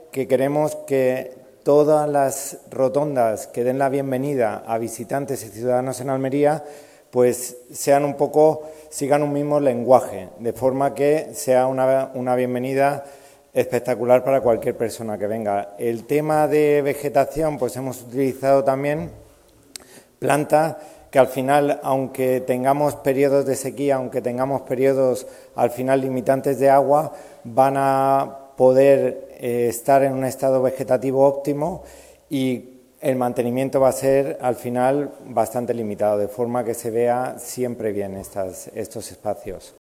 que queremos que todas las rotondas que den la bienvenida a visitantes y ciudadanos en Almería pues sean un poco, sigan un mismo lenguaje, de forma que sea una bienvenida espectacular para cualquier persona que venga. El tema de vegetación, pues hemos utilizado también plantas que al final, aunque tengamos periodos de sequía, aunque tengamos periodos al final limitantes de agua, van a poder estar en un estado vegetativo óptimo y el mantenimiento va a ser al final bastante limitado, de forma que se vea siempre bien estos espacios.